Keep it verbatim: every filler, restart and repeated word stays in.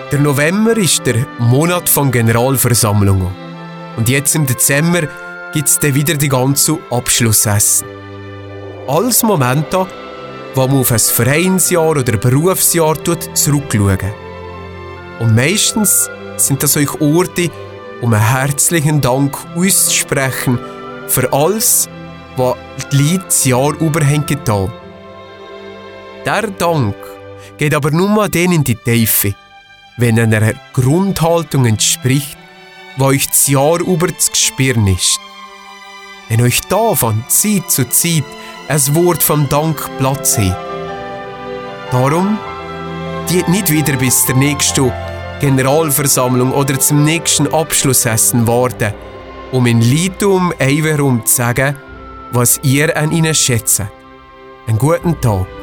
Der November ist der Monat von Generalversammlungen. Und jetzt im Dezember gibt es dann wieder die ganze Abschlussessen. Alles Momente, wo man auf ein Vereinsjahr oder Berufsjahr zurückschaut. Und meistens sind das euch Orte, um einen herzlichen Dank auszusprechen für alles, was die Leute das Jahr über haben getan. Der Dank geht aber nur an den in die Tiefe, wenn einer Grundhaltung entspricht, die euch das Jahr über zu spüren ist. Wenn euch da von Zeit zu Zeit ein Wort vom Dank Platz hat. Darum geht nicht wieder bis zur nächsten Generalversammlung oder zum nächsten Abschlussessen warten, um in Liedum einfach zu sagen, was ihr an ihnen schätzt. Einen guten Tag.